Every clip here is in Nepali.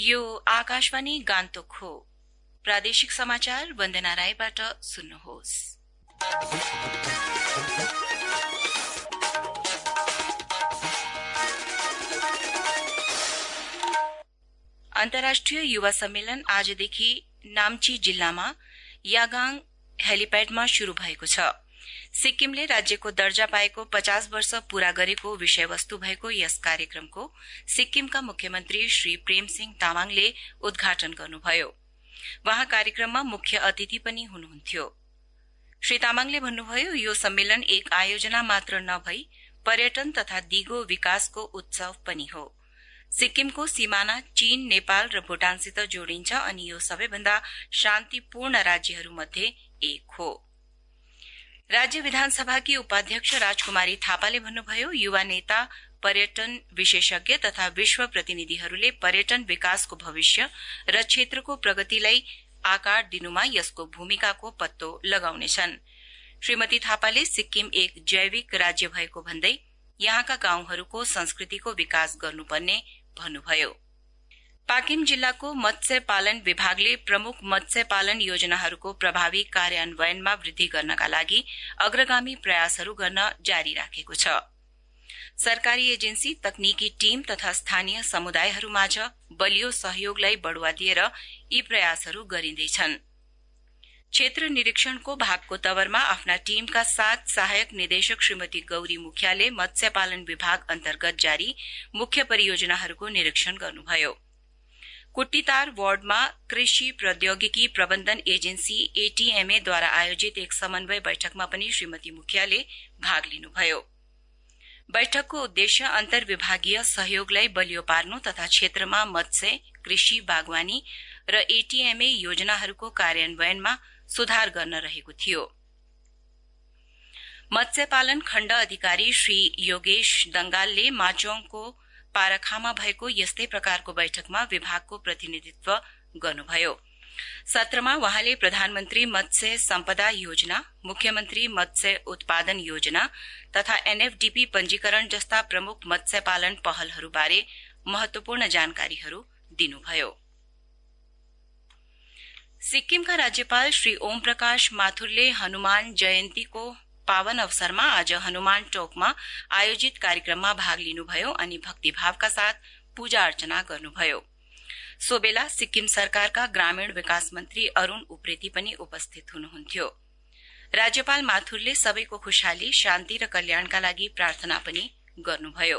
यो आकाशवाणी गान्तोक हो। प्रादेशिक समाचार वन्दना राईबाट सुन्नुहोस्। अन्तर्राष्ट्रिय युवा सम्मेलन आजदेखि नाम्ची जिल्लामा यागाङ हेलिप्याडमा शुरू भएको छ। सिक्किमले राज्यको दर्जा पाएको 50 वर्ष पूरा गरेको विषयवस्तु भएको यस कार्यक्रमको सिक्किमका मुख्यमन्त्री श्री प्रेमसिंह तामाङले उद्घाटन गर्नुभयो। वहाँ कार्यक्रममा मुख्य अतिथि पनि हुनुहुन्थ्यो। श्री तामाङले भन्नुभयो, यो सम्मेलन एक आयोजना मात्र नभई पर्यटन तथा दिगो विकासको उत्सव पनि हो। सिक्किमको सीमाना चीन, नेपाल र भूटानसित जोडिन्छ अनि यो सबैभन्दा शान्तिपूर्ण राज्यहरूमध्ये एक हो। राज्य विधानसभाकी उपाध्यक्ष राजकुमारी थापाले भन्नुभयो, युवा नेता, पर्यटन विशेषज्ञ तथा विश्व प्रतिनिधिहरूले पर्यटन विकासको भविष्य र क्षेत्रको प्रगतिलाई आकार दिनुमा यसको भूमिकाको पत्तो लगाउनेछन्। श्रीमती थापाले सिक्किम एक जैविक राज्य भएको भन्दै यहाँका गाउँहरूको संस्कृतिको विकास गर्नुपर्ने भन्नुभयो। पाकिम जिल्लाको मत्स्य पालन विभागले प्रमुख मत्स्य पालन योजनाहरूको प्रभावी कार्यान्वयनमा वृद्धि गर्नका लागि अग्रगामी प्रयासहरू गर्न जारी राखेको छ। सरकारी एजेन्सी, तकनिकी टीम तथा स्थानीय समुदायहरूमाझ बलियो सहयोगलाई बढ़ावा दिएर यी प्रयासहरू गरिँदैछन्। क्षेत्र निरीक्षणको भागको तवरमा आफ्ना टीमका साथ सहायक निदेशक श्रीमती गौरी मुखियाले मत्स्य पालन विभाग अन्तर्गत जारी मुख्य परियोजनाहरूको निरीक्षण गर्नुभयो। कुट्टीतार वार्डमा कृषि प्रौद्योगिकी प्रबन्धन एजेन्सी एटीएमएद्वारा आयोजित एक समन्वय बैठकमा पनि श्रीमती मुखियाले भाग लिनुभयो। बैठकको उद्देश्य अन्तर्विभागीय सहयोगलाई बलियो पार्नु तथा क्षेत्रमा मत्स्य, कृषि, बागवानी र एटीएमए योजनाहरूको कार्यान्वयनमा सुधार गर्न रहेको थियो। मत्स्य पालन खण्ड अधिकारी श्री योगेश दंगालले माचोङको पाराखामा भएको यस्तै प्रकारको बैठकमा विभागको प्रतिनिधित्व गर्नुभयो। सत्रमा वहाँले प्रधानमन्त्री मत्स्य सम्पदा योजना, मुख्यमन्त्री मत्स्य उत्पादन योजना तथा एनएफडीपी पंजीकरण जस्ता प्रमुख मत्स्य पालन पहलहरूबारे महत्वपूर्ण जानकारीहरू दिनुभयो। सिक्किमका राज्यपाल श्री ओम प्रकाश माथुरले हनुमान जयन्तीको पावन अवसरमा आज हनुमान टोकमा आयोजित कार्यक्रममा भाग लिनुभयो अनि भक्तिभावका साथ पूजा अर्चना गर्नुभयो। सो बेला सिक्किम सरकारका ग्रामीण विकास मन्त्री अरूण उप्रेती पनि उपस्थित हुनुहुन्थ्यो। राज्यपाल माथुरले सबैको खुशहाली, शान्ति र कल्याणका लागि प्रार्थना पनि गर्नुभयो।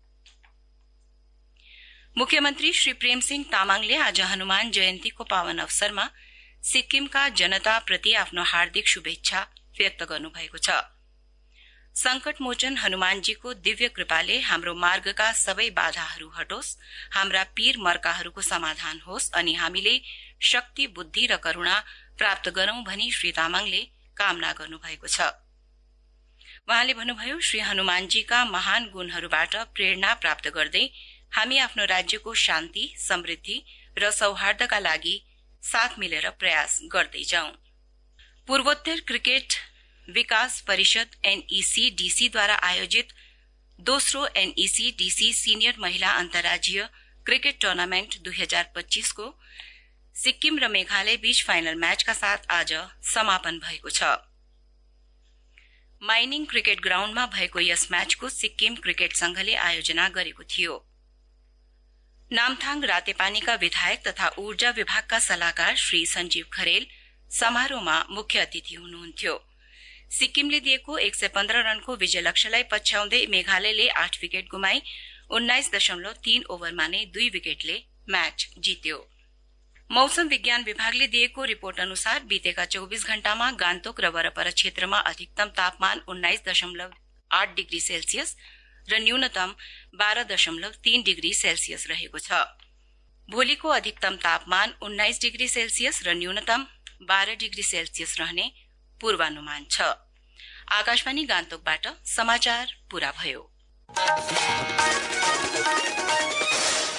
मुख्यमन्त्री श्री प्रेमसिंह तामाङले आज हनुमान जयन्तीको पावन अवसरमा सिक्किमका जनताप्रति आफ्नो हार्दिक शुभेच्छा व्यक्त गर्नुभएको छ। संकटमोचन हनुमानजीको दिव्य कृपाले हाम्रो मार्गका सबै बाधाहरू हटोस्, हाम्रा पीर मर्काहरूको समाधान होस् अनि हामीले शक्ति, बुद्धि र करुणा प्राप्त गरौं भनी श्री तामाङले कामना गर्नुभएको छ। वहाँले भन्नुभयो, श्री हनुमानजीका महान गुणहरूबाट प्रेरणा प्राप्त गर्दै हामी आफ्नो राज्यको शान्ति, समृद्धि र सौहार्दका लागि साथ मिलेर प्रयास गर्दै जाउँ। पूर्वोत्तर क्रिकेट विकास परिषद एनईसी-डीसी द्वारा आयोजित दोस्रो एनईसी-डीसी सीनियर महिला अन्तर्राज्यीय क्रिकेट टुर्नामेन्ट 2025 को सिक्किम र मेघालय बीच फाइनल म्याचका साथ आज समापन भएको छ। माइनिङ क्रिकेट ग्राउण्डमा भएको यस म्याचको सिक्किम क्रिकेट संघले आयोजना गरेको थियो। नामथाङ रातेपानीका विधायक तथा ऊर्जा विभागका सल्लाहकार श्री सञ्जीव खरेल समारोहमा मुख्य अतिथि हुनुहुन्थ्यो। सिक्किमले दिएको 115 रनको विजय लक्ष्यलाई पछ्याउँदै मेघालयले 8 विकेट गुमाई 19.3 ओभरमा नै 2 विकेटले म्याच जित्यो। मौसम विज्ञान विभागले दिएको रिपोर्ट अनुसार बितेका 24 घण्टामा गान्तोक र वरपर क्षेत्रमा अधिकतम तापमान 19.8 डिग्री सेल्सियस र न्यूनतम 12.3 डिग्री सेल्सियस रहेको छ। भोलिको अधिकतम तापमान 19 डिग्री सेल्सियस र न्यूनतम 12 डिग्री सेल्सियस रहने पूर्वानुमान छ। आकाशवाणी गान्तोकबाट समाचार पूरा भयो।